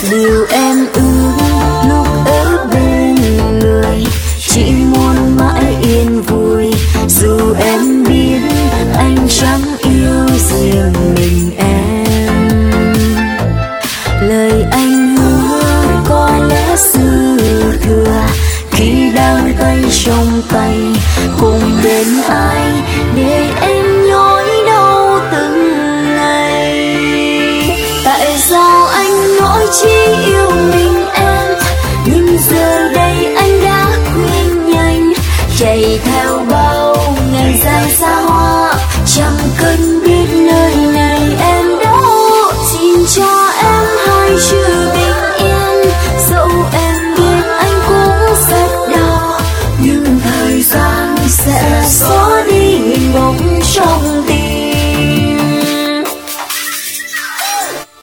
Điều em ước lúc ở bên người chỉ muốn mãi yên vui, dù em biết anh chẳng yêu riêng mình em. Lời anh hứa có lẽ dư thừa khi đang tay trong tay, cùng bên ai để em nhói đau từng ngày. Tại sao anh nói chỉ yêu mình